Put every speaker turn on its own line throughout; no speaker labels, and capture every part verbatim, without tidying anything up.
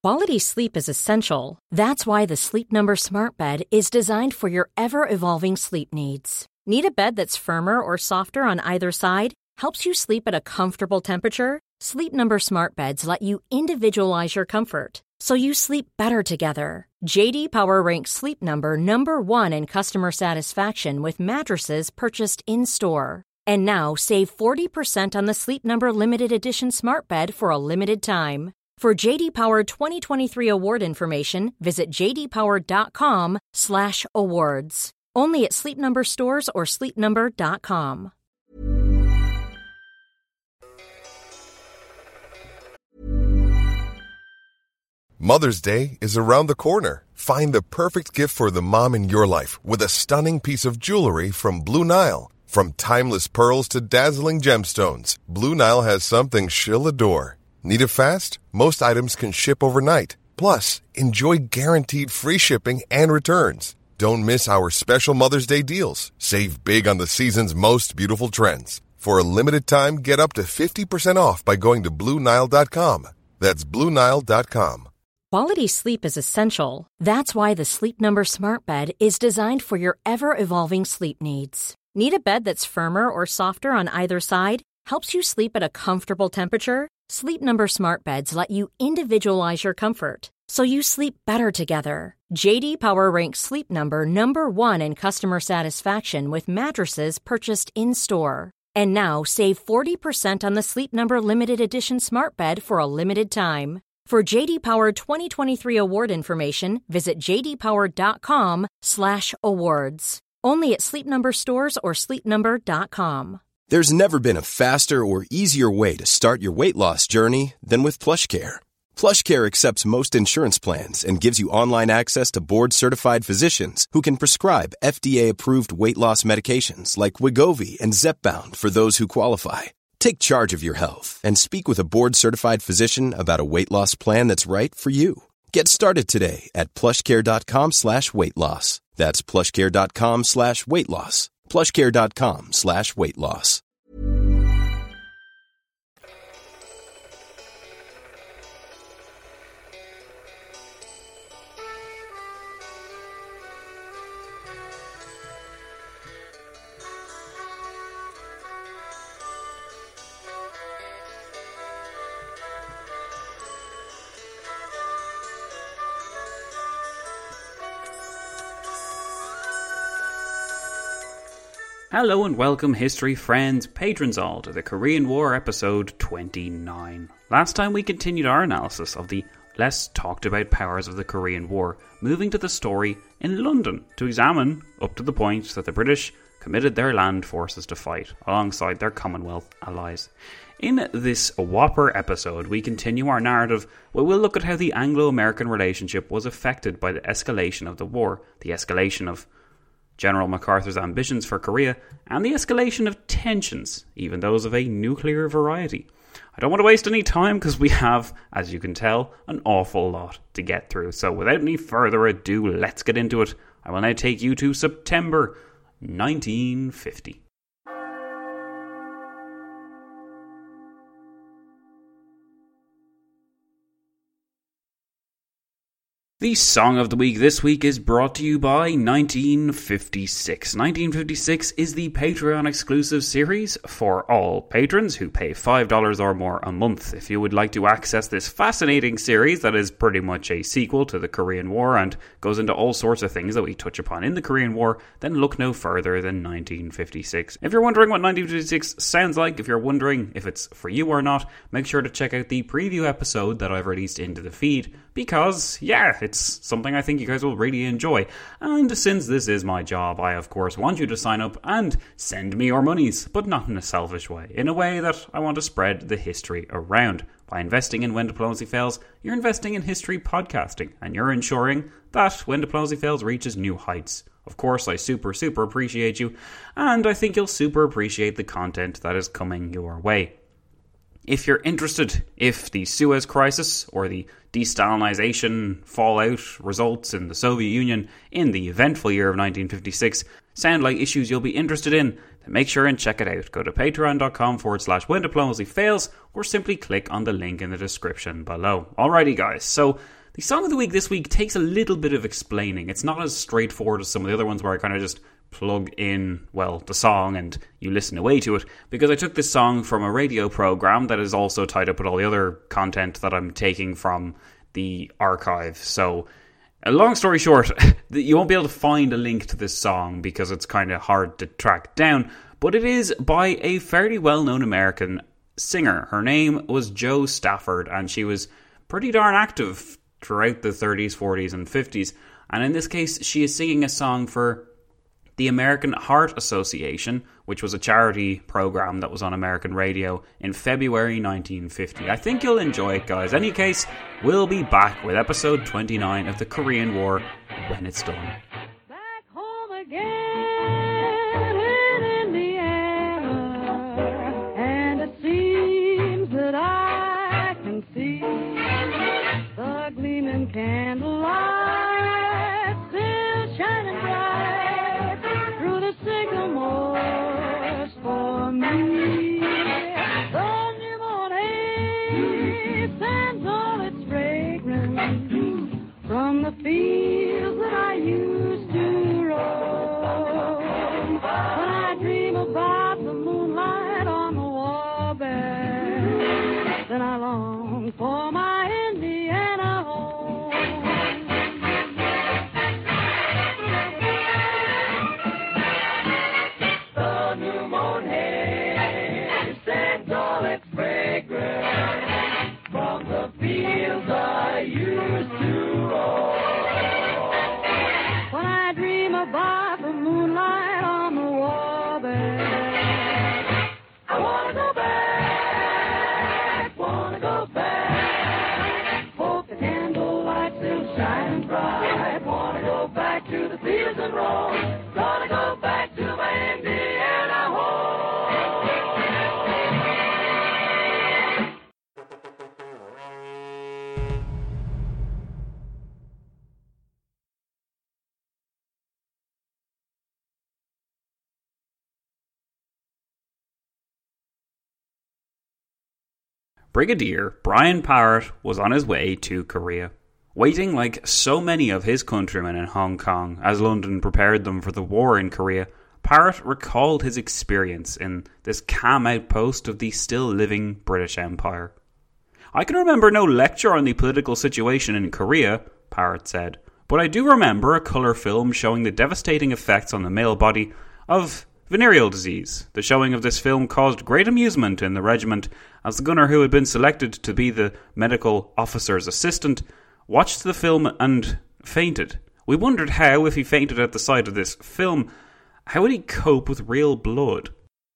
Quality sleep is essential. That's why the Sleep Number Smart Bed is designed for your ever-evolving sleep needs. Need a bed that's firmer or softer on either side? Helps you sleep at a comfortable temperature? Sleep Number Smart Beds let you individualize your comfort, so you sleep better together. J D Power ranks Sleep Number number one in customer satisfaction with mattresses purchased in-store. And now, save forty percent on the Sleep Number Limited Edition Smart Bed for a limited time. For J D Power twenty twenty-three award information, visit jdpower.com slash awards. Only at Sleep Number stores or sleep number dot com.
Mother's Day is around the corner. Find the perfect gift for the mom in your life with a stunning piece of jewelry from Blue Nile. From timeless pearls to dazzling gemstones, Blue Nile has something she'll adore. Need it fast? Most items can ship overnight. Plus, enjoy guaranteed free shipping and returns. Don't miss our special Mother's Day deals. Save big on the season's most beautiful trends. For a limited time, get up to fifty percent off by going to Blue Nile dot com. That's Blue Nile dot com.
Quality sleep is essential. That's why the Sleep Number Smart Bed is designed for your ever-evolving sleep needs. Need a bed that's firmer or softer on either side? Helps you sleep at a comfortable temperature? Sleep Number Smart Beds let you individualize your comfort, so you sleep better together. J D Power ranks Sleep Number number one in customer satisfaction with mattresses purchased in-store. And now, save forty percent on the Sleep Number Limited Edition Smart Bed for a limited time. For J D Power twenty twenty-three award information, visit jdpower.com slash awards. Only at Sleep Number stores or sleep number dot com.
There's never been a faster or easier way to start your weight loss journey than with PlushCare. PlushCare accepts most insurance plans and gives you online access to board-certified physicians who can prescribe F D A-approved weight loss medications like Wegovy and Zepbound for those who qualify. Take charge of your health and speak with a board-certified physician about a weight loss plan that's right for you. Get started today at plushcare.com slash weight loss. That's plushcare.com slash weight loss. plushcare.com slash weight loss.
Hello and welcome, history friends, patrons all, to the Korean War episode twenty-nine. Last time we continued our analysis of the less talked about powers of the Korean War, moving to the story in London to examine up to the point that the British committed their land forces to fight alongside their Commonwealth allies. In this whopper episode, we continue our narrative where we'll look at how the Anglo-American relationship was affected by the escalation of the war, the escalation of General MacArthur's ambitions for Korea, and the escalation of tensions, even those of a nuclear variety. I don't want to waste any time because we have, as you can tell, an awful lot to get through. So without any further ado, let's get into it. I will now take you to September nineteen fifty. The song of the week this week is brought to you by nineteen fifty-six. nineteen fifty-six is the Patreon exclusive series for all patrons who pay five dollars or more a month. If you would like to access this fascinating series that is pretty much a sequel to the Korean War and goes into all sorts of things that we touch upon in the Korean War, then look no further than nineteen fifty-six. If you're wondering what nineteen fifty-six sounds like, if you're wondering if it's for you or not, make sure to check out the preview episode that I've released into the feed, because, yeah, it's something I think you guys will really enjoy. And since this is my job, I of course want you to sign up and send me your monies, but not in a selfish way, in a way that I want to spread the history around. By investing in When Diplomacy Fails, you're investing in history podcasting, and you're ensuring that When Diplomacy Fails reaches new heights. Of course, I super, super appreciate you, and I think you'll super appreciate the content that is coming your way. If you're interested, if the Suez Crisis or the de-Stalinization fallout results in the Soviet Union in the eventful year of nineteen fifty-six, sound like issues you'll be interested in, then make sure and check it out. Go to patreon.com forward slash when diplomacy fails, or simply click on the link in the description below. Alrighty guys, so the song of the week this week takes a little bit of explaining. It's not as straightforward as some of the other ones where I kind of just plug in, well, the song and you listen away to it, because I took this song from a radio program that is also tied up with all the other content that I'm taking from the archive. So, a long story short, you won't be able to find a link to this song because it's kind of hard to track down, but it is by a fairly well-known American singer. Her name was Jo Stafford, and she was pretty darn active throughout the thirties, forties, and fifties, and in this case, she is singing a song for the American Heart Association, which was a charity program that was on American radio in February nineteen fifty. I think you'll enjoy it, guys. In any case, we'll be back with episode twenty-nine of the Korean War when it's done.
Back home again in Indiana, and it seems that I can see the gleaming candlelight still shining bright through the sycamores for me. The newborn hay sends all its fragrance from the fields that I used to roam. When I dream about the moonlight on the warbed, then I long for my Indiana home. The new moon hay sends all its fragrance from the fields I used to roam. When I dream about the moonlight on the warbed, I wanna go back, wanna go back. Hope the candlelight still shining bright. Wanna go back to the fields and roam. Wanna go back to my Indiana home.
Brigadier Brian Parrott was on his way to Korea. Waiting like so many of his countrymen in Hong Kong as London prepared them for the war in Korea, Parrott recalled his experience in this calm outpost of the still living British Empire. "I can remember no lecture on the political situation in Korea," Parrott said, "but I do remember a colour film showing the devastating effects on the male body of venereal disease. The showing of this film caused great amusement in the regiment, as the gunner who had been selected to be the medical officer's assistant watched the film and fainted. We wondered how, if he fainted at the sight of this film, how would he cope with real blood?"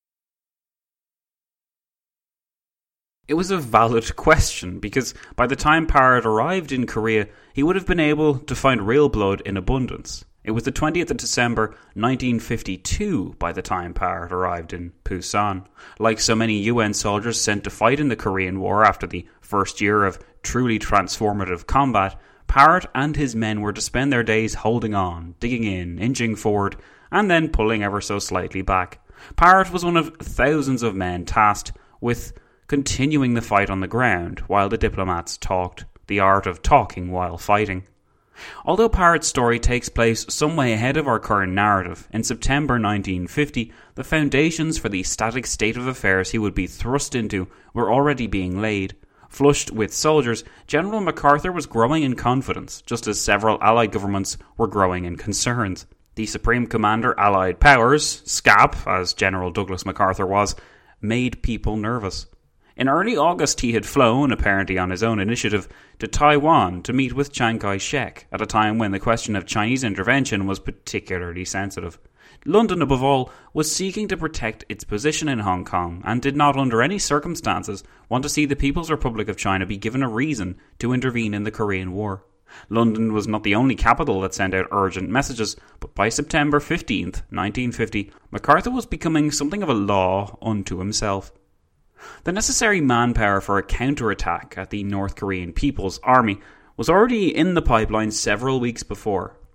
It was a valid question, because by the time Parrott arrived in Korea, he would have been able to find real blood in abundance. It was the twentieth of December nineteen fifty-two by the time Parrott arrived in Busan. Like so many U N soldiers sent to fight in the Korean War after the first year of truly transformative combat, Parrott and his men were to spend their days holding on, digging in, inching forward, and then pulling ever so slightly back. Parrott was one of thousands of men tasked with continuing the fight on the ground while the diplomats talked, the art of talking while fighting. Although Parrott's story takes place some way ahead of our current narrative, in September nineteen fifty, the foundations for the static state of affairs he would be thrust into were already being laid. Flushed with soldiers, General MacArthur was growing in confidence, just as several Allied governments were growing in concerns. The Supreme Commander Allied Powers, S C A P, as General Douglas MacArthur was, made people nervous. In early August he had flown, apparently on his own initiative, to Taiwan to meet with Chiang Kai-shek, at a time when the question of Chinese intervention was particularly sensitive. London, above all, was seeking to protect its position in Hong Kong and did not under any circumstances want to see the People's Republic of China be given a reason to intervene in the Korean War. London was not the only capital that sent out urgent messages, but by September fifteenth, nineteen fifty, MacArthur was becoming something of a law unto himself. The necessary manpower for a counterattack at the North Korean People's Army was already in the pipeline several weeks before.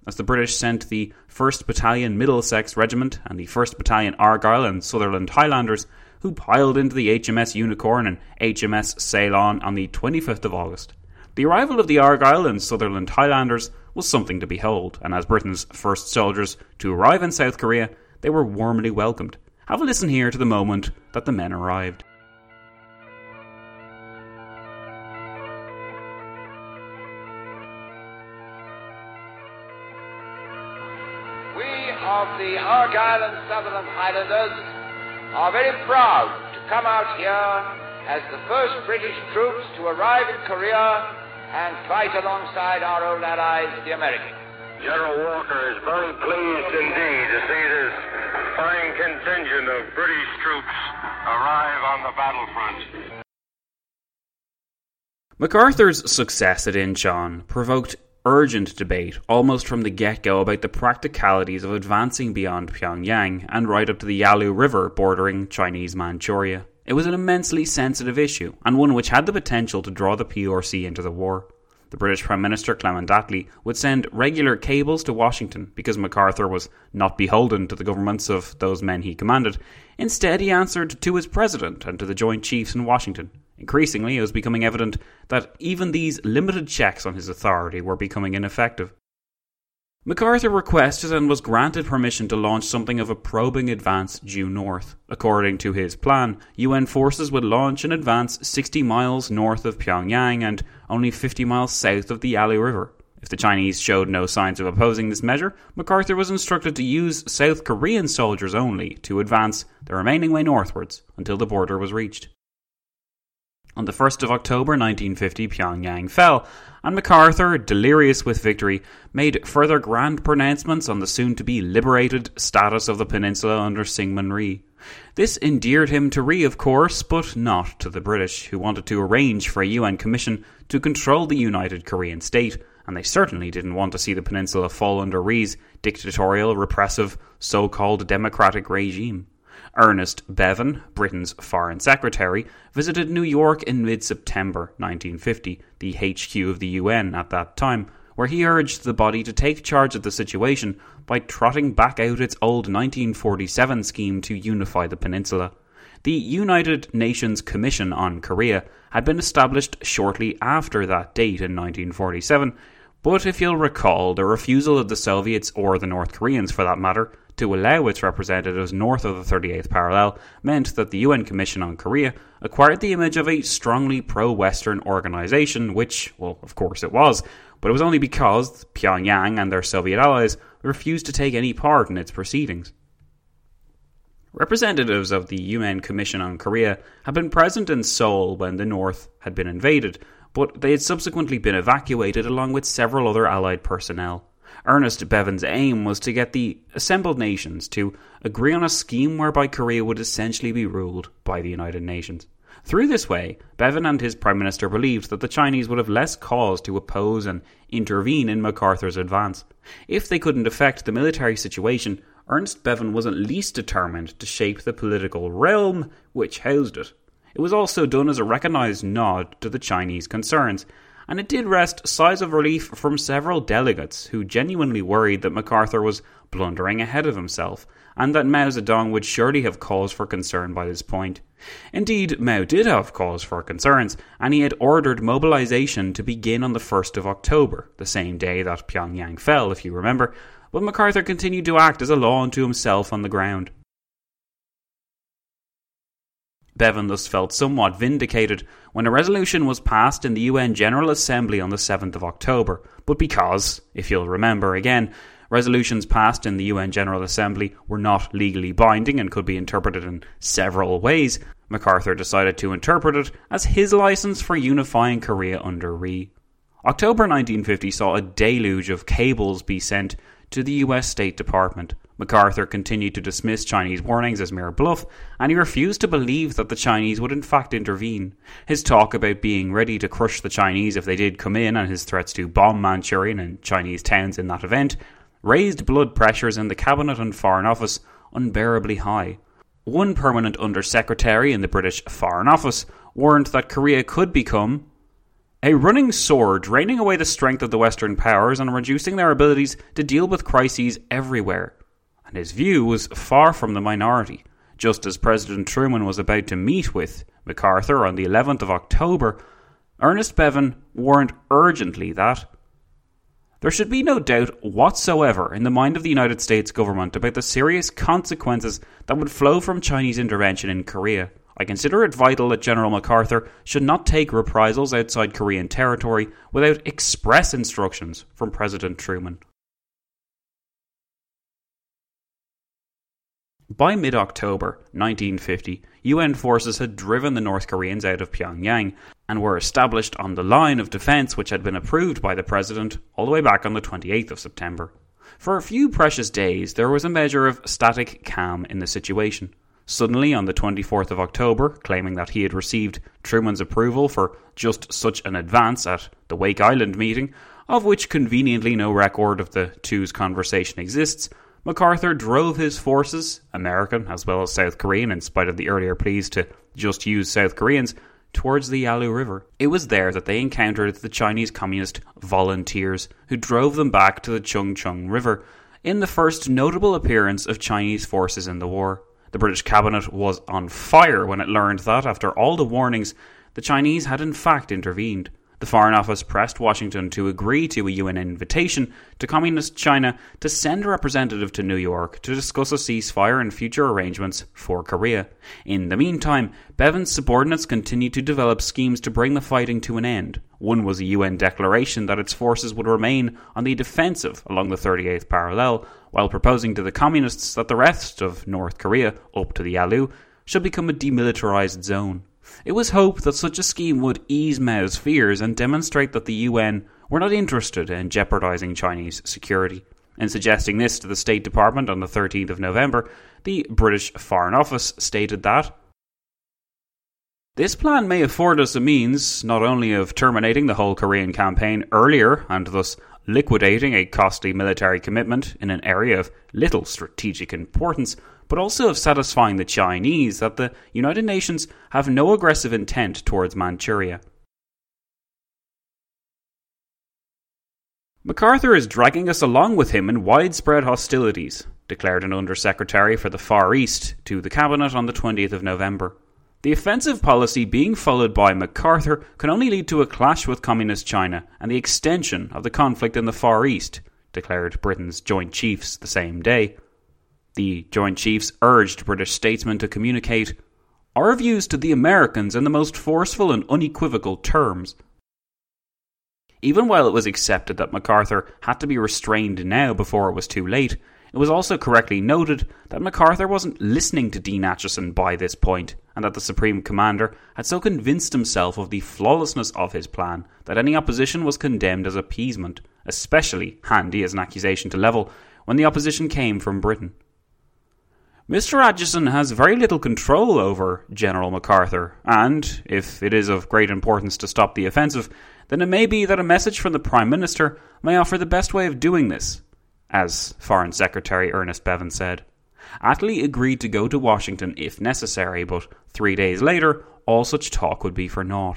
as the British sent the first Battalion Middlesex Regiment and the first Battalion Argyll and Sutherland Highlanders, who piled into the H M S Unicorn and H M S Ceylon on the twenty-fifth of August. The arrival of the Argyll and Sutherland Highlanders was something to behold, and as Britain's first soldiers to arrive in South Korea, they were warmly welcomed. Have a listen here to the moment that the men arrived.
We of the Argyll and Sutherland Highlanders are very proud to come out here as the first British troops to arrive in Korea and fight alongside our old allies, the Americans.
General Walker is very pleased indeed to see this fine contingent of British troops arrive on the battlefront.
MacArthur's success at Incheon provoked urgent debate almost from the get-go about the practicalities of advancing beyond Pyongyang and right up to the Yalu River bordering Chinese Manchuria. It was an immensely sensitive issue, and one which had the potential to draw the P R C into the war. The British Prime Minister Clement Attlee would send regular cables to Washington because MacArthur was not beholden to the governments of those men he commanded. Instead, he answered to his president and to the Joint Chiefs in Washington. Increasingly, it was becoming evident that even these limited checks on his authority were becoming ineffective. MacArthur requested and was granted permission to launch something of a probing advance due north. According to his plan, U N forces would launch an advance sixty miles north of Pyongyang and only fifty miles south of the Yalu River. If the Chinese showed no signs of opposing this measure, MacArthur was instructed to use South Korean soldiers only to advance the remaining way northwards until the border was reached. On the first of October nineteen fifty, Pyongyang fell, and MacArthur, delirious with victory, made further grand pronouncements on the soon-to-be liberated status of the peninsula under Syngman Rhee. This endeared him to Rhee, of course, but not to the British, who wanted to arrange for a U N commission to control the united Korean state, and they certainly didn't want to see the peninsula fall under Rhee's dictatorial, repressive, so-called democratic regime. Ernest Bevin, Britain's Foreign Secretary, visited New York in mid-September nineteen fifty, the H Q of the U N at that time, where he urged the body to take charge of the situation by trotting back out its old nineteen forty-seven scheme to unify the peninsula. The United Nations Commission on Korea had been established shortly after that date in nineteen forty-seven, but if you'll recall, the refusal of the Soviets, or the North Koreans for that matter, to allow its representatives north of the thirty-eighth parallel meant that the U N Commission on Korea acquired the image of a strongly pro-Western organisation, which, well, of course it was, but it was only because Pyongyang and their Soviet allies refused to take any part in its proceedings. Representatives of the U N Commission on Korea had been present in Seoul when the North had been invaded, but they had subsequently been evacuated along with several other Allied personnel. Ernest Bevin's aim was to get the assembled nations to agree on a scheme whereby Korea would essentially be ruled by the United Nations. Through this way, Bevin and his Prime Minister believed that the Chinese would have less cause to oppose and intervene in MacArthur's advance. If they couldn't affect the military situation, Ernest Bevin was at least determined to shape the political realm which housed it. It was also done as a recognised nod to the Chinese concerns, and it did wrest sighs of relief from several delegates who genuinely worried that MacArthur was blundering ahead of himself, and that Mao Zedong would surely have cause for concern by this point. Indeed, Mao did have cause for concerns, and he had ordered mobilization to begin on the first of October, the same day that Pyongyang fell, if you remember, but MacArthur continued to act as a law unto himself on the ground. Bevin thus felt somewhat vindicated when a resolution was passed in the U N General Assembly on the seventh of October, but because, if you'll remember again, resolutions passed in the U N General Assembly were not legally binding and could be interpreted in several ways, MacArthur decided to interpret it as his license for unifying Korea under Rhee. October nineteen fifty saw a deluge of cables be sent to the U S State Department. MacArthur continued to dismiss Chinese warnings as mere bluff, and he refused to believe that the Chinese would in fact intervene. His talk about being ready to crush the Chinese if they did come in, and his threats to bomb Manchurian and Chinese towns in that event, raised blood pressures in the Cabinet and Foreign Office unbearably high. One permanent Under-Secretary in the British Foreign Office warned that Korea could become a running sore draining away the strength of the Western powers and reducing their abilities to deal with crises everywhere. And his view was far from the minority. Just as President Truman was about to meet with MacArthur on the eleventh of October, Ernest Bevin warned urgently that there should be no doubt whatsoever in the mind of the United States government about the serious consequences that would flow from Chinese intervention in Korea. I consider it vital that General MacArthur should not take reprisals outside Korean territory without express instructions from President Truman. By mid-October nineteen fifty, U N forces had driven the North Koreans out of Pyongyang and were established on the line of defence which had been approved by the President all the way back on the twenty-eighth of September. For a few precious days, there was a measure of static calm in the situation. Suddenly, on the twenty-fourth of October, claiming that he had received Truman's approval for just such an advance at the Wake Island meeting, of which conveniently no record of the two's conversation exists, MacArthur drove his forces, American as well as South Korean in spite of the earlier pleas to just use South Koreans, towards the Yalu River. It was there that they encountered the Chinese Communist volunteers, who drove them back to the Chungcheong River, in the first notable appearance of Chinese forces in the war. The British cabinet was on fire when it learned that, after all the warnings, the Chinese had in fact intervened. The Foreign Office pressed Washington to agree to a U N invitation to Communist China to send a representative to New York to discuss a ceasefire and future arrangements for Korea. In the meantime, Bevin's subordinates continued to develop schemes to bring the fighting to an end. One was a U N declaration that its forces would remain on the defensive along the thirty-eighth parallel, while proposing to the Communists that the rest of North Korea, up to the Yalu, should become a demilitarized zone. It was hoped that such a scheme would ease Mao's fears and demonstrate that the U N were not interested in jeopardizing Chinese security. In suggesting this to the State Department on the thirteenth of November, the British Foreign Office stated that this plan may afford us a means not only of terminating the whole Korean campaign earlier and thus liquidating a costly military commitment in an area of little strategic importance, but also of satisfying the Chinese that the United Nations have no aggressive intent towards Manchuria. MacArthur is dragging us along with him in widespread hostilities, declared an Undersecretary for the Far East to the Cabinet on the twentieth of November. The offensive policy being followed by MacArthur can only lead to a clash with Communist China and the extension of the conflict in the Far East, declared Britain's Joint Chiefs the same day. The Joint Chiefs urged British statesmen to communicate our views to the Americans in the most forceful and unequivocal terms. Even while it was accepted that MacArthur had to be restrained now before it was too late, it was also correctly noted that MacArthur wasn't listening to Dean Acheson by this point, and that the Supreme Commander had so convinced himself of the flawlessness of his plan that any opposition was condemned as appeasement, especially handy as an accusation to level when the opposition came from Britain. Mister Acheson has very little control over General MacArthur, and, if it is of great importance to stop the offensive, then it may be that a message from the Prime Minister may offer the best way of doing this, as Foreign Secretary Ernest Bevin said. Attlee agreed to go to Washington if necessary, but three days later, all such talk would be for naught.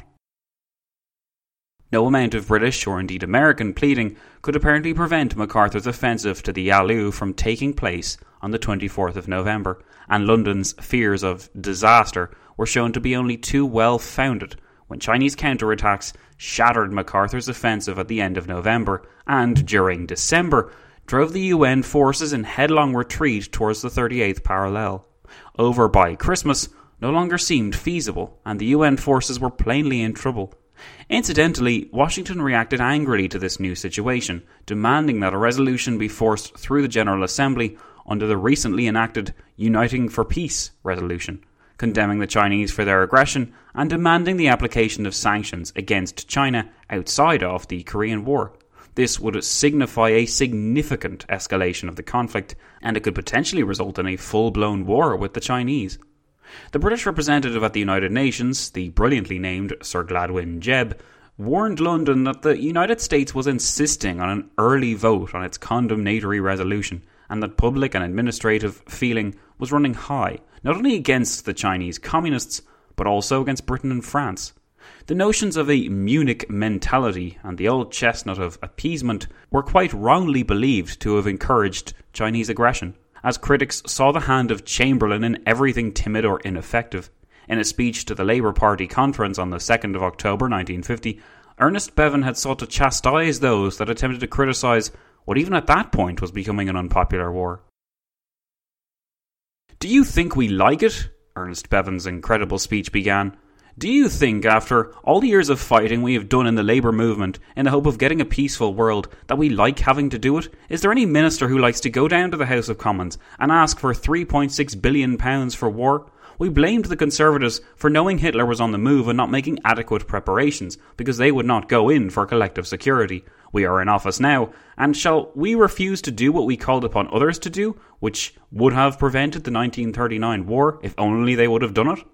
No amount of British or indeed American pleading could apparently prevent MacArthur's offensive to the Yalu from taking place on the twenty-fourth of November, and London's fears of disaster were shown to be only too well founded when Chinese counterattacks shattered MacArthur's offensive at the end of November and, during December, drove the U N forces in headlong retreat towards the thirty-eighth parallel. Over by Christmas no longer seemed feasible, and the U N forces were plainly in trouble. Incidentally, Washington reacted angrily to this new situation, demanding that a resolution be forced through the General Assembly under the recently enacted Uniting for Peace resolution, condemning the Chinese for their aggression and demanding the application of sanctions against China outside of the Korean War. This would signify a significant escalation of the conflict, and it could potentially result in a full-blown war with the Chinese. The British representative at the United Nations, the brilliantly named Sir Gladwin Jebb, warned London that the United States was insisting on an early vote on its condemnatory resolution, and that public and administrative feeling was running high, not only against the Chinese Communists, but also against Britain and France. The notions of a Munich mentality and the old chestnut of appeasement were quite wrongly believed to have encouraged Chinese aggression, as critics saw the hand of Chamberlain in everything timid or ineffective. In a speech to the Labour Party conference on the second of October nineteen fifty, Ernest Bevin had sought to chastise those that attempted to criticise what even at that point was becoming an unpopular war. "Do you think we like it?" Ernest Bevin's incredible speech began. "Do you think, after all the years of fighting we have done in the labour movement in the hope of getting a peaceful world, that we like having to do it? Is there any minister who likes to go down to the House of Commons and ask for three point six billion pounds for war? We blamed the Conservatives for knowing Hitler was on the move and not making adequate preparations, because they would not go in for collective security. We are in office now, and shall we refuse to do what we called upon others to do, which would have prevented the nineteen thirty-nine war, if only they would have done it?"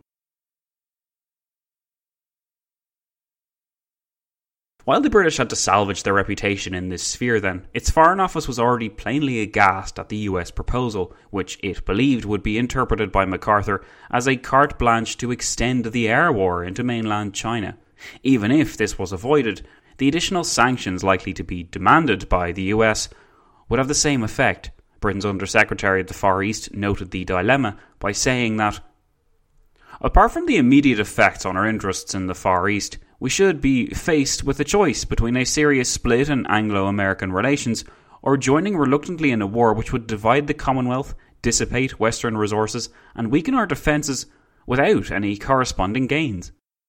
While the British had to salvage their reputation in this sphere then, its Foreign Office was already plainly aghast at the U S proposal, which it believed would be interpreted by MacArthur as a carte blanche to extend the air war into mainland China. Even if this was avoided, the additional sanctions likely to be demanded by the U S would have the same effect. Britain's Undersecretary at the Far East noted the dilemma by saying that, "Apart from the immediate effects on our interests in the Far East, we should be faced with a choice between a serious split in Anglo-American relations or joining reluctantly in a war which would divide the Commonwealth, dissipate Western resources, and weaken our defences without any corresponding gains."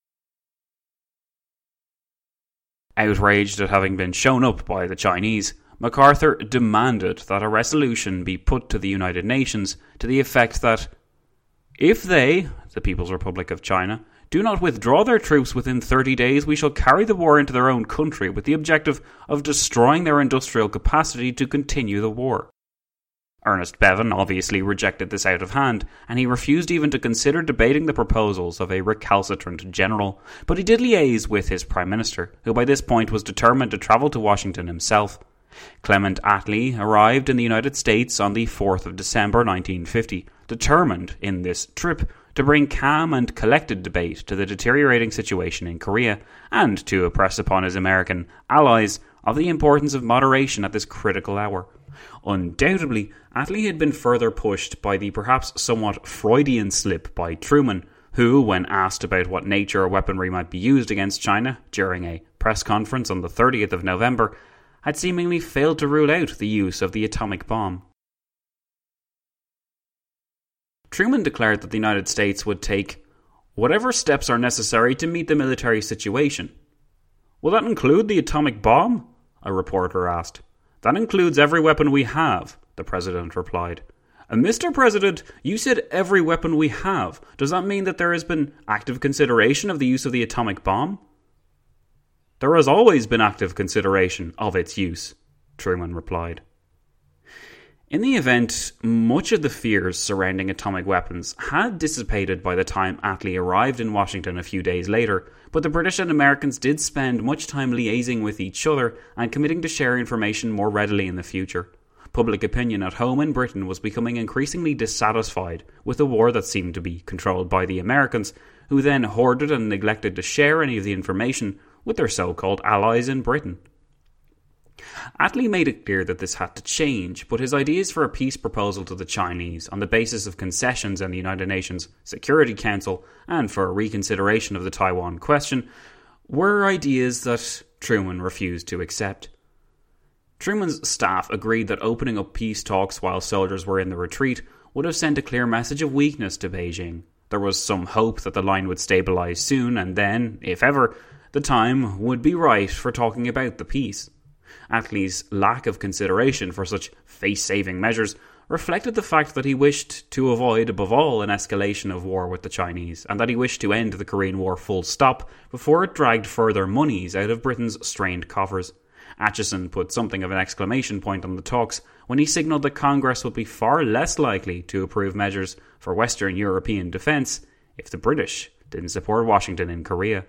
Outraged at having been shown up by the Chinese, MacArthur demanded that a resolution be put to the United Nations to the effect that if they, the People's Republic of China, do not withdraw their troops within thirty days, we shall carry the war into their own country with the objective of destroying their industrial capacity to continue the war. Ernest Bevin obviously rejected this out of hand, and he refused even to consider debating the proposals of a recalcitrant general, but he did liaise with his Prime Minister, who by this point was determined to travel to Washington himself. Clement Attlee arrived in the United States on the fourth of December nineteen fifty, determined in this trip to bring calm and collected debate to the deteriorating situation in Korea, and to impress upon his American allies of the importance of moderation at this critical hour. Undoubtedly, Attlee had been further pushed by the perhaps somewhat Freudian slip by Truman, who, when asked about what nature or weaponry might be used against China during a press conference on the thirtieth of November, had seemingly failed to rule out the use of the atomic bomb. Truman declared that the United States would take whatever steps are necessary to meet the military situation. "Will that include the atomic bomb?" a reporter asked. "That includes every weapon we have," the President replied. "And Mister President, you said every weapon we have. Does that mean that there has been active consideration of the use of the atomic bomb?" "There has always been active consideration of its use," Truman replied. In the event, much of the fears surrounding atomic weapons had dissipated by the time Attlee arrived in Washington a few days later, but the British and Americans did spend much time liaising with each other and committing to share information more readily in the future. Public opinion at home in Britain was becoming increasingly dissatisfied with a war that seemed to be controlled by the Americans, who then hoarded and neglected to share any of the information with their so-called allies in Britain. Attlee made it clear that this had to change, but his ideas for a peace proposal to the Chinese on the basis of concessions in the United Nations Security Council and for a reconsideration of the Taiwan question were ideas that Truman refused to accept. Truman's staff agreed that opening up peace talks while soldiers were in the retreat would have sent a clear message of weakness to Beijing. There was some hope that the line would stabilise soon, and then, if ever, the time would be right for talking about the peace. Attlee's lack of consideration for such face-saving measures reflected the fact that he wished to avoid, above all, an escalation of war with the Chinese, and that he wished to end the Korean War full stop before it dragged further monies out of Britain's strained coffers. Acheson put something of an exclamation point on the talks when he signalled that Congress would be far less likely to approve measures for Western European defence if the British didn't support Washington in Korea.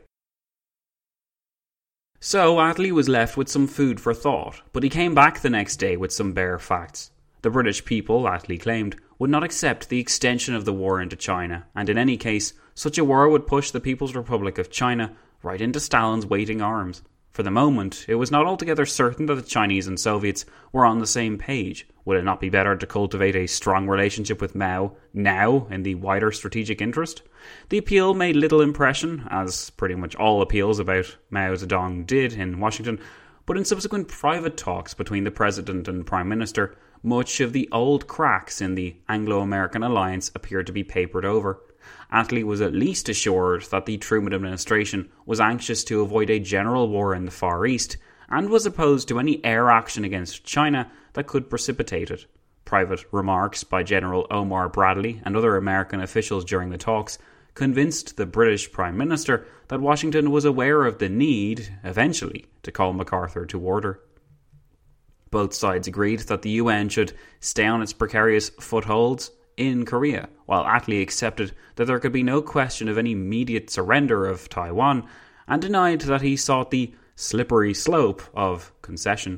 So Attlee was left with some food for thought, but he came back the next day with some bare facts. The British people, Attlee claimed, would not accept the extension of the war into China, and in any case, such a war would push the People's Republic of China right into Stalin's waiting arms. For the moment, it was not altogether certain that the Chinese and Soviets were on the same page. Would it not be better to cultivate a strong relationship with Mao now in the wider strategic interest? The appeal made little impression, as pretty much all appeals about Mao Zedong did in Washington, but in subsequent private talks between the President and Prime Minister, much of the old cracks in the Anglo-American alliance appeared to be papered over. Attlee was at least assured that the Truman administration was anxious to avoid a general war in the Far East, and was opposed to any air action against China that could precipitate it. Private remarks by General Omar Bradley and other American officials during the talks convinced the British Prime Minister that Washington was aware of the need, eventually, to call MacArthur to order. Both sides agreed that the U N should stay on its precarious footholds in Korea, while Attlee accepted that there could be no question of any immediate surrender of Taiwan, and denied that he sought the slippery slope of concession.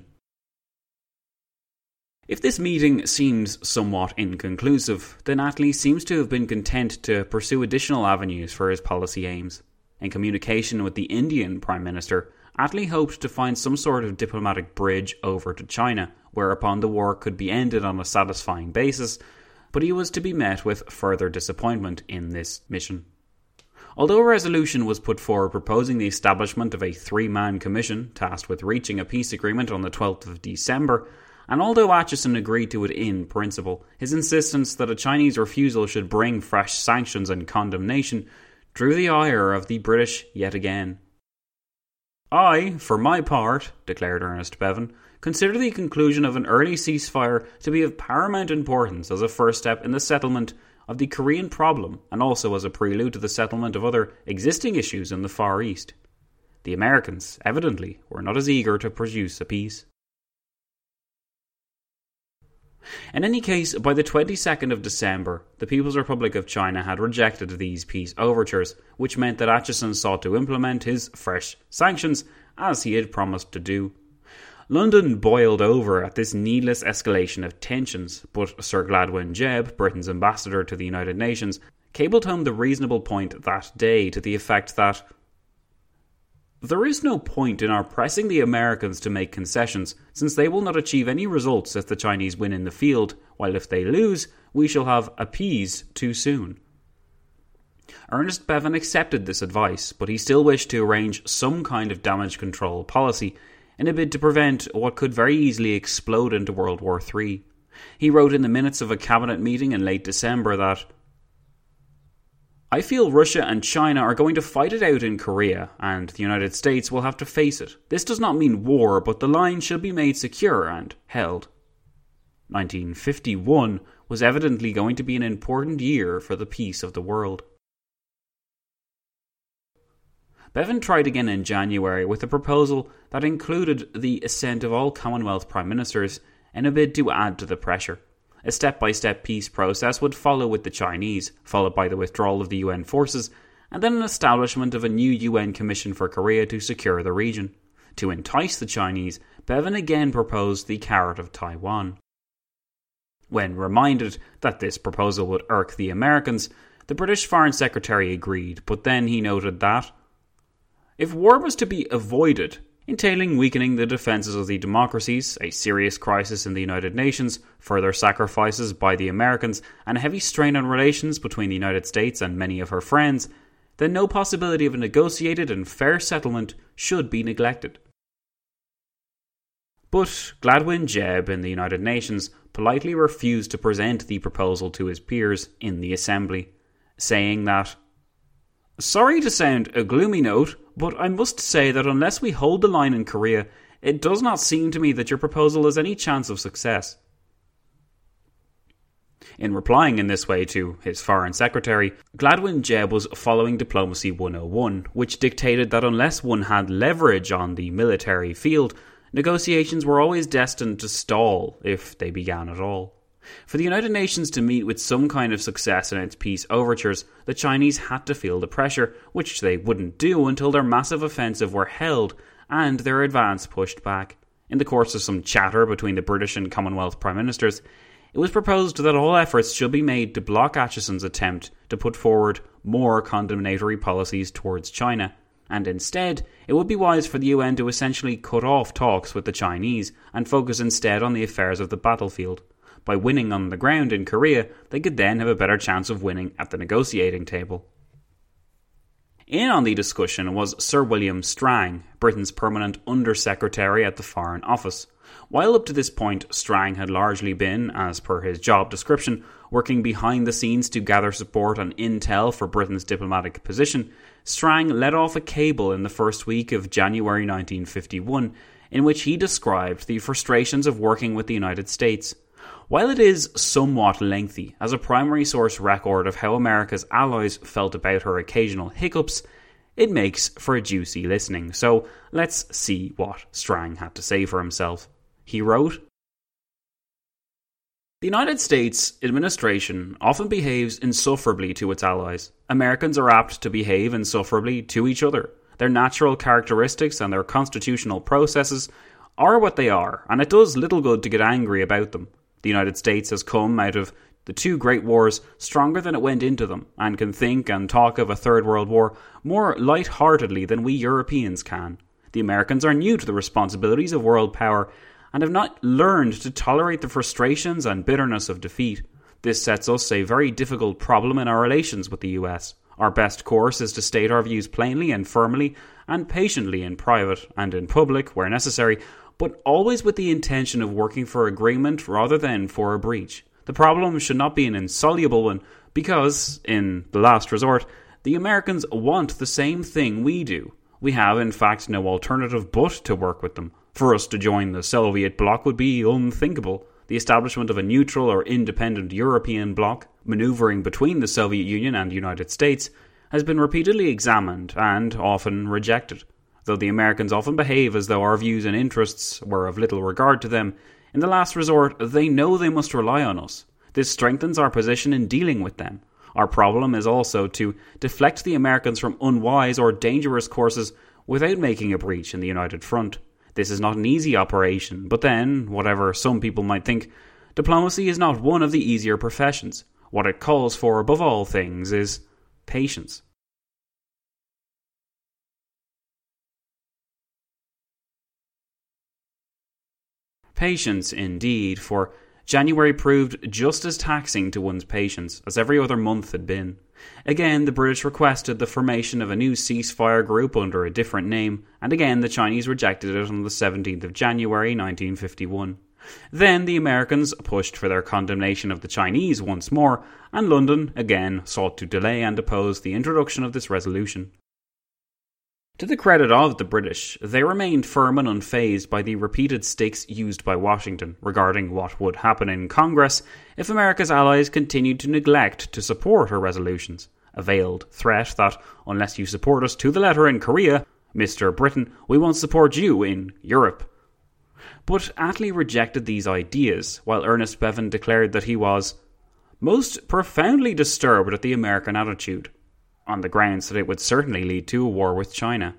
If this meeting seems somewhat inconclusive, then Attlee seems to have been content to pursue additional avenues for his policy aims. In communication with the Indian Prime Minister, Attlee hoped to find some sort of diplomatic bridge over to China, whereupon the war could be ended on a satisfying basis, but he was to be met with further disappointment in this mission. Although a resolution was put forward proposing the establishment of a three-man commission tasked with reaching a peace agreement on the twelfth of December, and although Acheson agreed to it in principle, his insistence that a Chinese refusal should bring fresh sanctions and condemnation drew the ire of the British yet again. I, for my part, declared Ernest Bevin, consider the conclusion of an early ceasefire to be of paramount importance as a first step in the settlement of the Korean problem, and also as a prelude to the settlement of other existing issues in the Far East. The Americans, evidently, were not as eager to produce a peace. In any case, by the twenty-second of December, the People's Republic of China had rejected these peace overtures, which meant that Acheson sought to implement his fresh sanctions, as he had promised to do. London boiled over at this needless escalation of tensions, but Sir Gladwin Jebb, Britain's ambassador to the United Nations, cabled home the reasonable point that day to the effect that there is no point in our pressing the Americans to make concessions, since they will not achieve any results if the Chinese win in the field, while if they lose, we shall have appeased too soon. Ernest Bevin accepted this advice, but he still wished to arrange some kind of damage control policy in a bid to prevent what could very easily explode into World War Three. He wrote in the minutes of a cabinet meeting in late December that I feel Russia and China are going to fight it out in Korea, and the United States will have to face it. This does not mean war, but the line should be made secure and held. nineteen fifty-one was evidently going to be an important year for the peace of the world. Bevin tried again in January with a proposal that included the assent of all Commonwealth Prime Ministers in a bid to add to the pressure. A step-by-step peace process would follow with the Chinese, followed by the withdrawal of the U N forces, and then an establishment of a new U N commission for Korea to secure the region. To entice the Chinese, Bevin again proposed the carrot of Taiwan. When reminded that this proposal would irk the Americans, the British Foreign Secretary agreed, but then he noted that if war was to be avoided, entailing weakening the defences of the democracies, a serious crisis in the United Nations, further sacrifices by the Americans, and a heavy strain on relations between the United States and many of her friends, then no possibility of a negotiated and fair settlement should be neglected. But Gladwin Jebb in the United Nations politely refused to present the proposal to his peers in the Assembly, saying that, sorry to sound a gloomy note, but I must say that unless we hold the line in Korea, it does not seem to me that your proposal has any chance of success. In replying in this way to his Foreign Secretary, Gladwin Jebb was following Diplomacy one oh one, which dictated that unless one had leverage on the military field, negotiations were always destined to stall if they began at all. For the United Nations to meet with some kind of success in its peace overtures, the Chinese had to feel the pressure, which they wouldn't do until their massive offensive were held and their advance pushed back. In the course of some chatter between the British and Commonwealth Prime Ministers, it was proposed that all efforts should be made to block Acheson's attempt to put forward more condemnatory policies towards China. and instead it would be wise for the U N to essentially cut off talks with the Chinese and focus instead on the affairs of the battlefield. By winning on the ground in Korea, they could then have a better chance of winning at the negotiating table. In on the discussion was Sir William Strang, Britain's permanent Under-Secretary at the Foreign Office. While up to this point Strang had largely been, as per his job description, working behind the scenes to gather support and intel for Britain's diplomatic position, Strang let off a cable in the first week of January nineteen fifty-one in which he described the frustrations of working with the United States. While it is somewhat lengthy as a primary source record of how America's allies felt about her occasional hiccups, it makes for a juicy listening, so let's see what Strang had to say for himself. He wrote, "The United States administration often behaves insufferably to its allies. Americans are apt to behave insufferably to each other. Their natural characteristics and their constitutional processes are what they are, and it does little good to get angry about them. The United States has come out of the two great wars stronger than it went into them, and can think and talk of a third world war more light-heartedly than we Europeans can. The Americans are new to the responsibilities of world power, and have not learned to tolerate the frustrations and bitterness of defeat. This sets us a very difficult problem in our relations with the U S. Our best course is to state our views plainly and firmly, and patiently in private and in public where necessary, but always with the intention of working for agreement rather than for a breach. The problem should not be an insoluble one, because, in the last resort, the Americans want the same thing we do. We have, in fact, no alternative but to work with them. For us to join the Soviet bloc would be unthinkable. The establishment of a neutral or independent European bloc, manoeuvring between the Soviet Union and United States, has been repeatedly examined and often rejected. Though the Americans often behave as though our views and interests were of little regard to them, in the last resort they know they must rely on us. This strengthens our position in dealing with them. Our problem is also to deflect the Americans from unwise or dangerous courses without making a breach in the united front. This is not an easy operation, but then, whatever some people might think, diplomacy is not one of the easier professions. What it calls for above all things is patience." Patience, indeed, for January proved just as taxing to one's patience as every other month had been. Again, the British requested the formation of a new ceasefire group under a different name, and again the Chinese rejected it on the seventeenth of January nineteen fifty-one. Then the Americans pushed for their condemnation of the Chinese once more, and London again sought to delay and oppose the introduction of this resolution. To the credit of the British, they remained firm and unfazed by the repeated sticks used by Washington regarding what would happen in Congress if America's allies continued to neglect to support her resolutions. A veiled threat that, unless you support us to the letter in Korea, Mister Britain, we won't support you in Europe. But Attlee rejected these ideas, while Ernest Bevin declared that he was most profoundly disturbed at the American attitude, on the grounds that it would certainly lead to a war with China.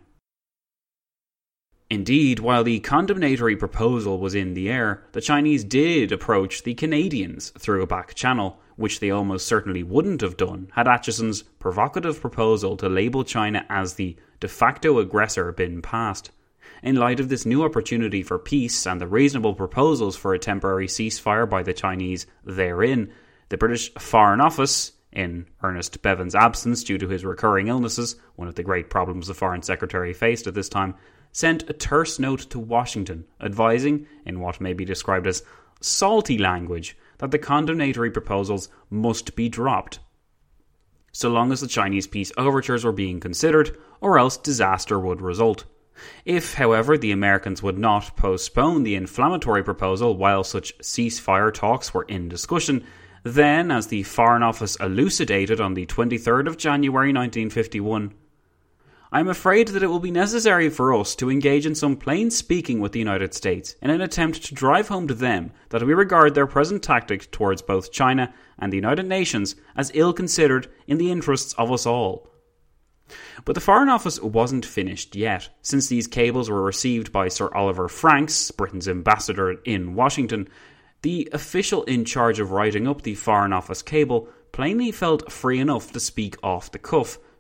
Indeed, while the condemnatory proposal was in the air, the Chinese did approach the Canadians through a back channel, which they almost certainly wouldn't have done had Acheson's provocative proposal to label China as the de facto aggressor been passed. In light of this new opportunity for peace and the reasonable proposals for a temporary ceasefire by the Chinese therein, the British Foreign Office, in Ernest Bevin's absence due to his recurring illnesses, one of the great problems the Foreign Secretary faced at this time, sent a terse note to Washington, advising, in what may be described as salty language, that the condemnatory proposals must be dropped, so long as the Chinese peace overtures were being considered, or else disaster would result. If, however, the Americans would not postpone the inflammatory proposal while such ceasefire talks were in discussion, then, as the Foreign Office elucidated on the twenty-third of January nineteen fifty-one, I am afraid that it will be necessary for us to engage in some plain speaking with the United States in an attempt to drive home to them that we regard their present tactic towards both China and the United Nations as ill-considered in the interests of us all. But the Foreign Office wasn't finished yet, since these cables were received by Sir Oliver Franks, Britain's ambassador in Washington. The official in charge of writing up the Foreign Office cable plainly felt free enough to speak off the cuff,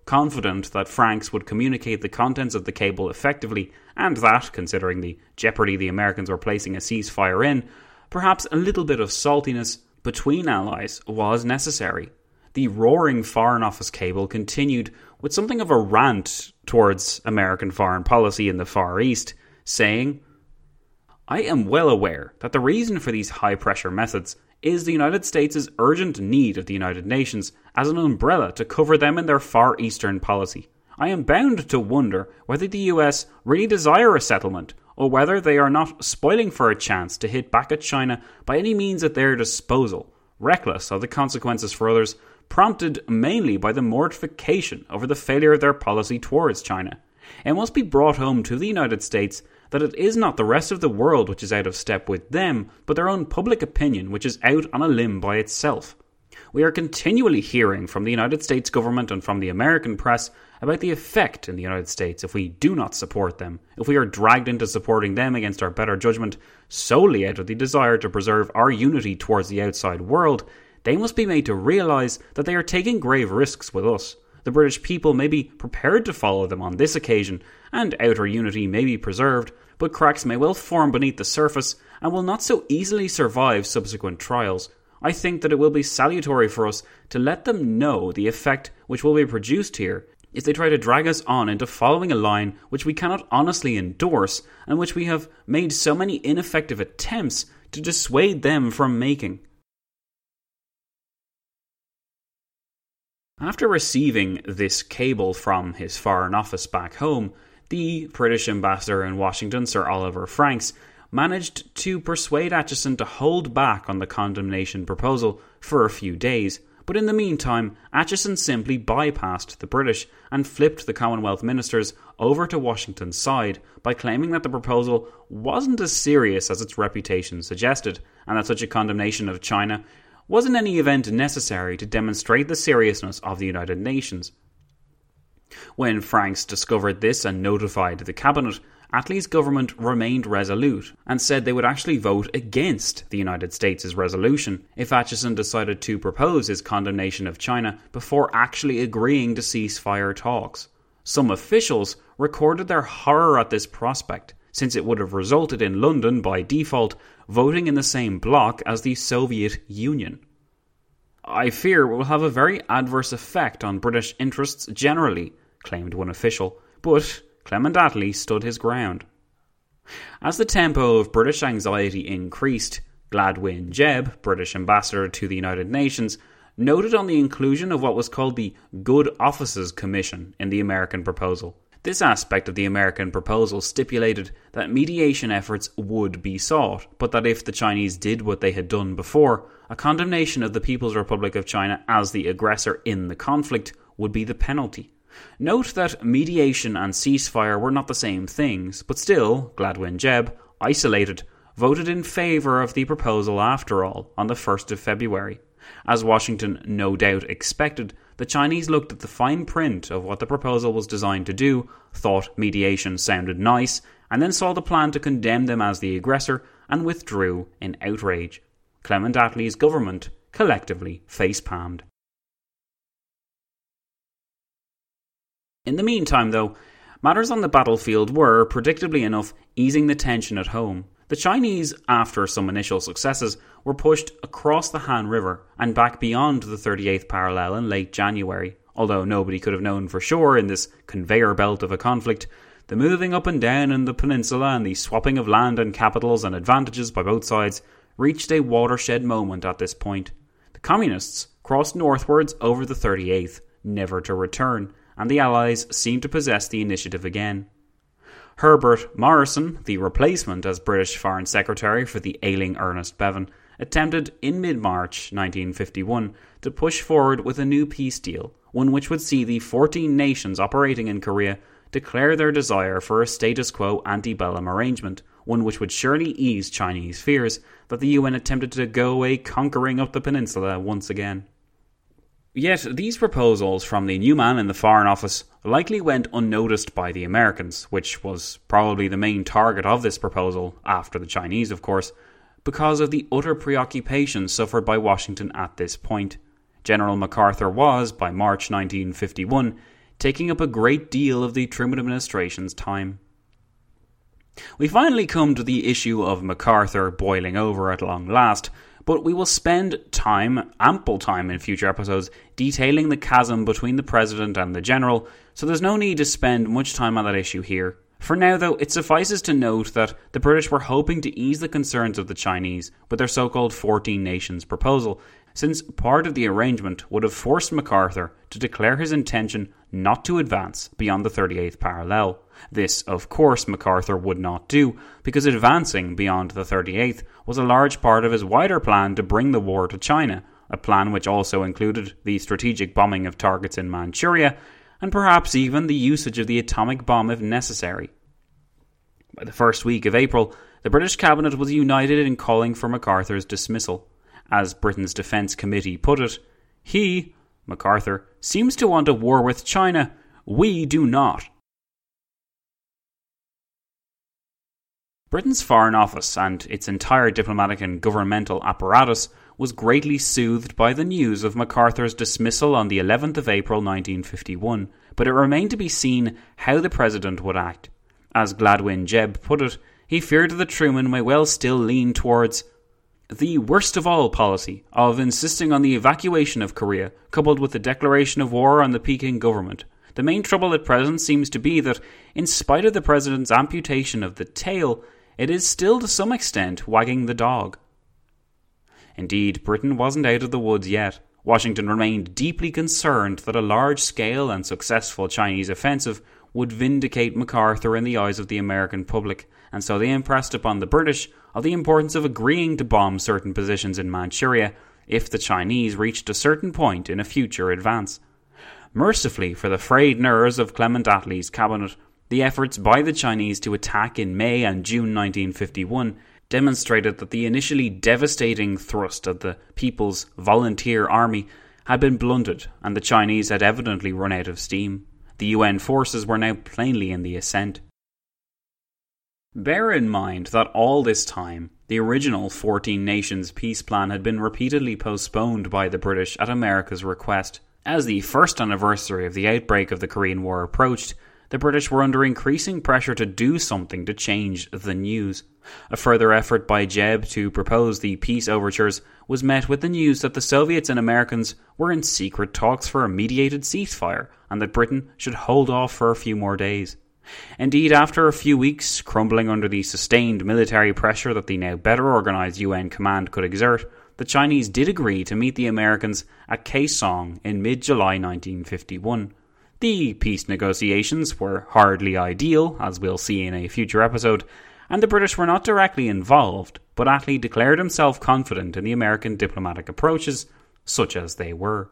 confident that Franks would communicate the contents of the cable effectively, and that, considering the jeopardy the Americans were placing a ceasefire in, perhaps a little bit of saltiness between allies was necessary. The roaring Foreign Office cable continued with something of a rant towards American foreign policy in the Far East, saying, "I am well aware that the reason for these high-pressure methods is the United States' urgent need of the United Nations as an umbrella to cover them in their Far Eastern policy. I am bound to wonder whether the U S really desire a settlement, or whether they are not spoiling for a chance to hit back at China by any means at their disposal, reckless of the consequences for others, prompted mainly by the mortification over the failure of their policy towards China. It must be brought home to the United States that it is not the rest of the world which is out of step with them, but their own public opinion which is out on a limb by itself. We are continually hearing from the United States government and from the American press about the effect in the United States if we do not support them, if we are dragged into supporting them against our better judgment solely out of the desire to preserve our unity towards the outside world. They must be made to realise that they are taking grave risks with us. The British people may be prepared to follow them on this occasion, and outer unity may be preserved, but cracks may well form beneath the surface and will not so easily survive subsequent trials. I think that it will be salutary for us to let them know the effect which will be produced here if they try to drag us on into following a line which we cannot honestly endorse and which we have made so many ineffective attempts to dissuade them from making." After receiving this cable from his Foreign Office back home, the British ambassador in Washington, Sir Oliver Franks, managed to persuade Acheson to hold back on the condemnation proposal for a few days, but in the meantime, Acheson simply bypassed the British and flipped the Commonwealth ministers over to Washington's side by claiming that the proposal wasn't as serious as its reputation suggested, and that such a condemnation of China was in any event necessary to demonstrate the seriousness of the United Nations. When Franks discovered this and notified the cabinet, Attlee's government remained resolute and said they would actually vote against the United States' resolution if Acheson decided to propose his condemnation of China before actually agreeing to ceasefire talks. Some officials recorded their horror at this prospect, since it would have resulted in London, by default, voting in the same bloc as the Soviet Union. "I fear it will have a very adverse effect on British interests generally," claimed one official, but Clement Attlee stood his ground. As the tempo of British anxiety increased, Gladwin Jebb, British ambassador to the United Nations, noted on the inclusion of what was called the Good Offices Commission in the American proposal. This aspect of the American proposal stipulated that mediation efforts would be sought, but that if the Chinese did what they had done before, a condemnation of the People's Republic of China as the aggressor in the conflict would be the penalty. Note that mediation and ceasefire were not the same things, but still, Gladwin Jebb, isolated, voted in favour of the proposal after all on the first of February. As Washington no doubt expected, the Chinese looked at the fine print of what the proposal was designed to do, thought mediation sounded nice, and then saw the plan to condemn them as the aggressor and withdrew in outrage. Clement Attlee's government collectively face-palmed. In the meantime, though, matters on the battlefield were, predictably enough, easing the tension at home. The Chinese, after some initial successes, were pushed across the Han River and back beyond the thirty-eighth parallel in late January. Although nobody could have known for sure in this conveyor belt of a conflict, the moving up and down in the peninsula and the swapping of land and capitals and advantages by both sides reached a watershed moment at this point. The Communists crossed northwards over the thirty-eighth, never to return, and the Allies seemed to possess the initiative again. Herbert Morrison, the replacement as British Foreign Secretary for the ailing Ernest Bevin, attempted in mid-March nineteen fifty-one to push forward with a new peace deal, one which would see the fourteen nations operating in Korea declare their desire for a status quo antebellum arrangement, one which would surely ease Chinese fears that the U N attempted to go away conquering up the peninsula once again. Yet these proposals from the new man in the Foreign Office likely went unnoticed by the Americans, which was probably the main target of this proposal, after the Chinese of course, because of the utter preoccupation suffered by Washington at this point. General MacArthur was, by March nineteen fifty-one, taking up a great deal of the Truman administration's time. We finally come to the issue of MacArthur boiling over at long last, but we will spend time, ample time in future episodes, detailing the chasm between the President and the General, so there's no need to spend much time on that issue here. For now, though, it suffices to note that the British were hoping to ease the concerns of the Chinese with their so-called fourteen Nations proposal, since part of the arrangement would have forced MacArthur to declare his intention not to advance beyond the thirty-eighth parallel. This, of course, MacArthur would not do, because advancing beyond the thirty-eighth was a large part of his wider plan to bring the war to China, a plan which also included the strategic bombing of targets in Manchuria, and perhaps even the usage of the atomic bomb if necessary. By the first week of April, the British cabinet was united in calling for MacArthur's dismissal. As Britain's Defence Committee put it, he, MacArthur, seems to want a war with China. We do not. Britain's Foreign Office and its entire diplomatic and governmental apparatus was greatly soothed by the news of MacArthur's dismissal on the eleventh of April nineteen fifty-one, but it remained to be seen how the President would act. As Gladwin Jebb put it, he feared that Truman may well still lean towards the worst of all policy of insisting on the evacuation of Korea, coupled with the declaration of war on the Peking government. The main trouble at present seems to be that, in spite of the President's amputation of the tail, it is still to some extent wagging the dog. Indeed, Britain wasn't out of the woods yet. Washington remained deeply concerned that a large-scale and successful Chinese offensive would vindicate MacArthur in the eyes of the American public, and so they impressed upon the British of the importance of agreeing to bomb certain positions in Manchuria if the Chinese reached a certain point in a future advance. Mercifully for the frayed nerves of Clement Attlee's cabinet, the efforts by the Chinese to attack in May and June nineteen fifty-one demonstrated that the initially devastating thrust of the People's Volunteer Army had been blunted, and the Chinese had evidently run out of steam. The U N forces were now plainly in the ascent. Bear in mind that all this time, the original fourteen Nations peace plan had been repeatedly postponed by the British at America's request. As the first anniversary of the outbreak of the Korean War approached, the British were under increasing pressure to do something to change the news. A further effort by Jebb to propose the peace overtures was met with the news that the Soviets and Americans were in secret talks for a mediated ceasefire, and that Britain should hold off for a few more days. Indeed, after a few weeks, crumbling under the sustained military pressure that the now better organised U N command could exert, the Chinese did agree to meet the Americans at Kaesong in mid-July nineteen fifty-one. The peace negotiations were hardly ideal, as we'll see in a future episode, and the British were not directly involved, but Attlee declared himself confident in the American diplomatic approaches, such as they were.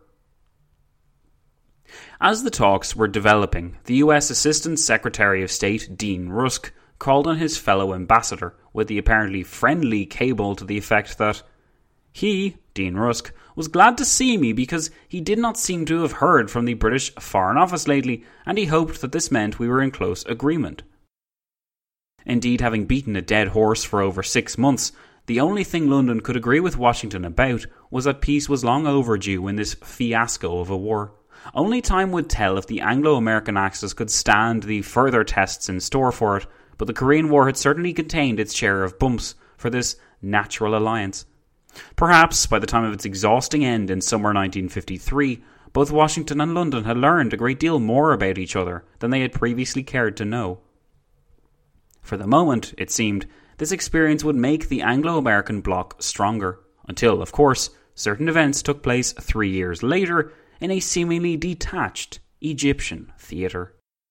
As the talks were developing, the U S Assistant Secretary of State Dean Rusk called on his fellow ambassador with the apparently friendly cable to the effect that he, Dean Rusk, was glad to see me because he did not seem to have heard from the British Foreign Office lately, and he hoped that this meant we were in close agreement. Indeed, having beaten a dead horse for over six months, the only thing London could agree with Washington about was that peace was long overdue in this fiasco of a war. Only time would tell if the Anglo-American Axis could stand the further tests in store for it, but the Korean War had certainly contained its share of bumps for this natural alliance. Perhaps, by the time of its exhausting end in summer nineteen fifty-three, both Washington and London had learned a great deal more about each other than they had previously cared to know. For the moment, it seemed, this experience would make the Anglo-American bloc stronger, until, of course, certain events took place three years later in a seemingly detached Egyptian theatre.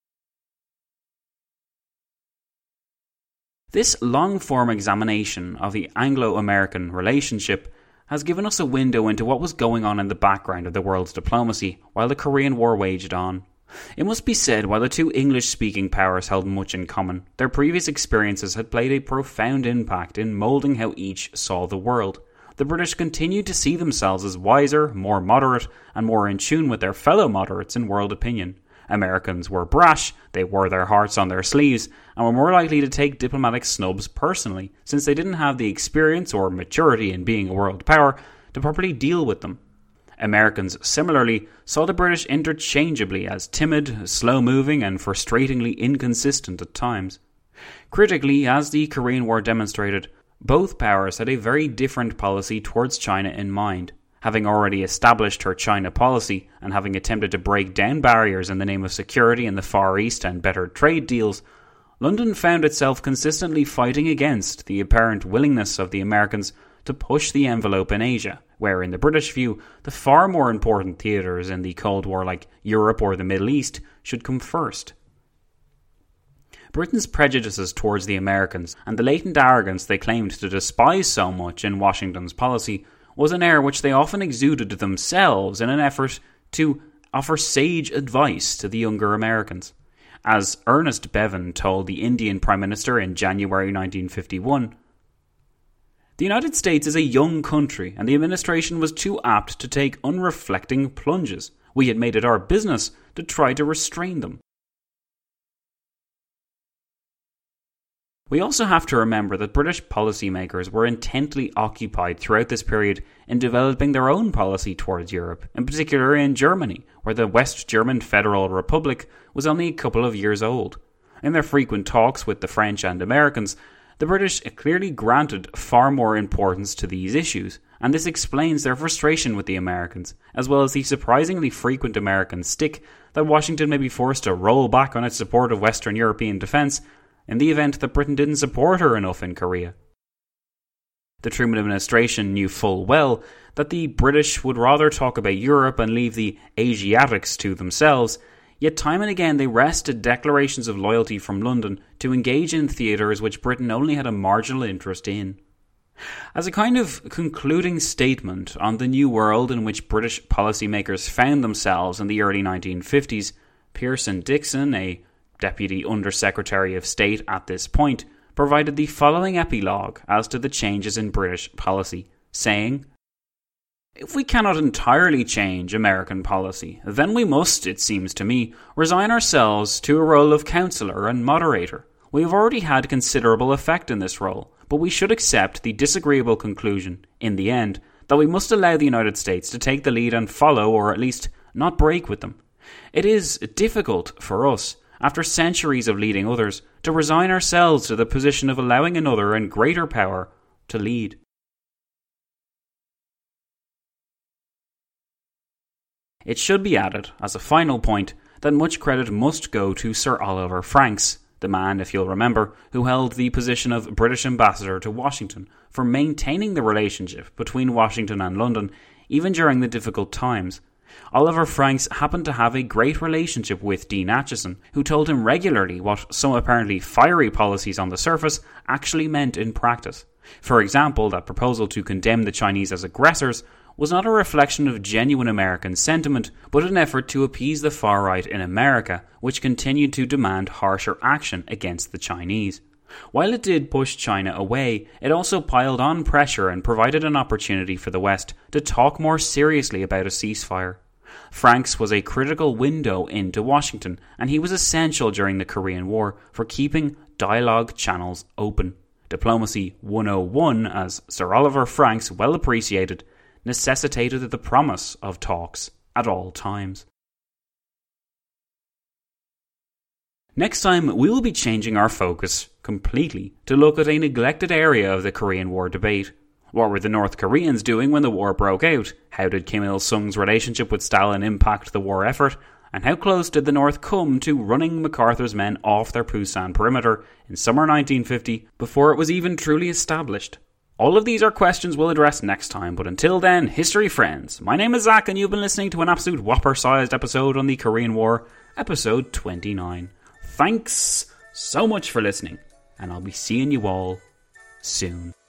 This long-form examination of the Anglo-American relationship has given us a window into what was going on in the background of the world's diplomacy while the Korean War waged on. It must be said, while the two English-speaking powers held much in common, their previous experiences had played a profound impact in moulding how each saw the world. The British continued to see themselves as wiser, more moderate, and more in tune with their fellow moderates in world opinion. Americans were brash, they wore their hearts on their sleeves, and were more likely to take diplomatic snubs personally, since they didn't have the experience or maturity in being a world power to properly deal with them. Americans, similarly, saw the British interchangeably as timid, slow-moving and frustratingly inconsistent at times. Critically, as the Korean War demonstrated, both powers had a very different policy towards China in mind. Having already established her China policy and having attempted to break down barriers in the name of security in the Far East and better trade deals, London found itself consistently fighting against the apparent willingness of the Americans to push the envelope in Asia, where in the British view, the far more important theatres in the Cold War like Europe or the Middle East should come first. Britain's prejudices towards the Americans and the latent arrogance they claimed to despise so much in Washington's policy was an air which they often exuded themselves in an effort to offer sage advice to the younger Americans. As Ernest Bevin told the Indian Prime Minister in January nineteen fifty-one, "The United States is a young country, and the administration was too apt to take unreflecting plunges. We had made it our business to try to restrain them." We also have to remember that British policymakers were intently occupied throughout this period in developing their own policy towards Europe, in particular in Germany, where the West German Federal Republic was only a couple of years old. In their frequent talks with the French and Americans, the British clearly granted far more importance to these issues, and this explains their frustration with the Americans, as well as the surprisingly frequent American stick that Washington may be forced to roll back on its support of Western European defence in the event that Britain didn't support her enough in Korea. The Truman administration knew full well that the British would rather talk about Europe and leave the Asiatics to themselves, yet time and again they wrested declarations of loyalty from London to engage in theatres which Britain only had a marginal interest in. As a kind of concluding statement on the new world in which British policymakers found themselves in the early nineteen fifties, Pearson Dickson, a Deputy Under-Secretary of State at this point, provided the following epilogue as to the changes in British policy, saying, "If we cannot entirely change American policy, then we must, it seems to me, resign ourselves to a role of counsellor and moderator. We have already had considerable effect in this role, but we should accept the disagreeable conclusion, in the end, that we must allow the United States to take the lead and follow, or at least not break with them. It is difficult for us, after centuries of leading others, to resign ourselves to the position of allowing another and greater power to lead." It should be added, as a final point, that much credit must go to Sir Oliver Franks, the man, if you'll remember, who held the position of British ambassador to Washington, for maintaining the relationship between Washington and London, even during the difficult times. Oliver Franks happened to have a great relationship with Dean Acheson, who told him regularly what some apparently fiery policies on the surface actually meant in practice. For example, that proposal to condemn the Chinese as aggressors was not a reflection of genuine American sentiment, but an effort to appease the far right in America, which continued to demand harsher action against the Chinese. While it did push China away, it also piled on pressure and provided an opportunity for the West to talk more seriously about a ceasefire. Franks was a critical window into Washington, and he was essential during the Korean War for keeping dialogue channels open. Diplomacy one oh one, as Sir Oliver Franks well appreciated, necessitated the promise of talks at all times. Next time, we will be changing our focus completely to look at a neglected area of the Korean War debate. What were the North Koreans doing when the war broke out? How did Kim Il-sung's relationship with Stalin impact the war effort? And how close did the North come to running MacArthur's men off their Pusan perimeter in summer nineteen fifty before it was even truly established? All of these are questions we'll address next time, but until then, history friends, my name is Zach and you've been listening to an absolute whopper-sized episode on the Korean War, episode twenty-nine. Thanks so much for listening, and I'll be seeing you all soon.